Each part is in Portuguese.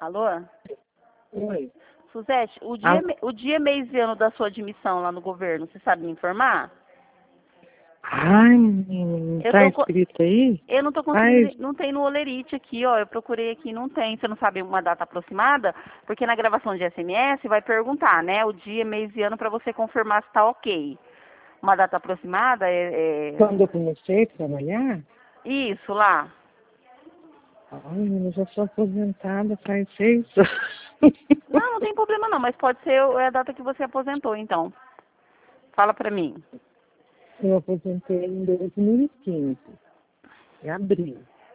Alô? Oi. Suzete, o dia, mês e ano da sua admissão lá no governo, você sabe me informar? Ai, menino, Eu tá tô, escrito aí? eu não tô conseguindo, não tem no Olerite aqui, ó. Eu procurei aqui, não tem. Você não sabe uma data aproximada? Porque na gravação de SMS vai perguntar, né? O dia, mês e ano para você confirmar se tá ok. Uma data aproximada Quando eu comecei a trabalhar, Isso, lá. ai, menino, eu já sou aposentada faz 6 anos. Não, não tem problema não, mas pode ser a data que você aposentou, então. Fala pra mim. Eu aposentei em 2015, em abril.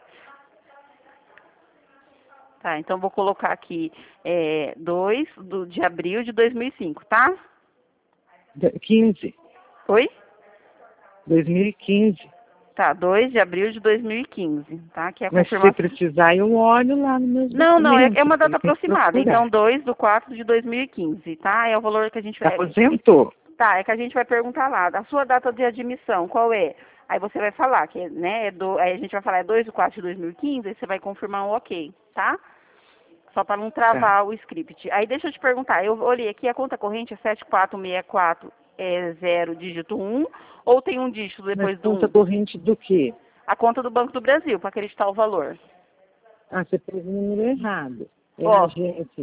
Tá, então vou colocar aqui 2 de abril de 2005, tá? 15, Oi? 2015. Tá, 2 de abril de 2015, tá? Que é a Mas se confirmação. precisar, eu olho lá no meus Não, não, é documentos. uma data Eu tenho que aproximada. Então, procurar. 2 de 4 de 2015, tá? É o valor que a gente vai... Aposentou. Tá, é que a gente vai perguntar lá. A sua data de admissão, qual é? Aí você vai falar que, né, aí a gente vai falar 2 de 4 de 2015, aí você vai confirmar um ok, tá? Só para não Tá. travar o script. Aí deixa eu te perguntar, eu olhei aqui, a conta corrente é 7464 0 dígito 1, ou tem um dígito Mas depois do conta 1? corrente do quê? A conta do Banco do Brasil, para acreditar o valor. Ah, você pôs o número errado. É a Ó, agência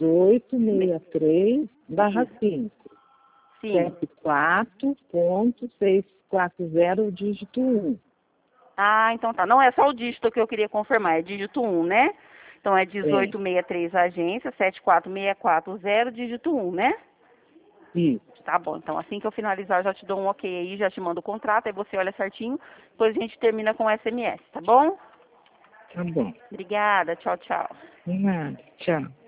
1863/5. sim. 74.640, dígito 1. Ah, então tá. Não é só o dígito que eu queria confirmar, é dígito 1, né? Então é É, 1863 agência, 74640, dígito 1, né? isso. Tá bom, então assim que eu finalizar, eu já te dou um ok aí, já te mando o contrato, aí você olha certinho, depois a gente termina com o SMS, tá bom? Tá bom. Obrigada, tchau, tchau. De nada. Tchau.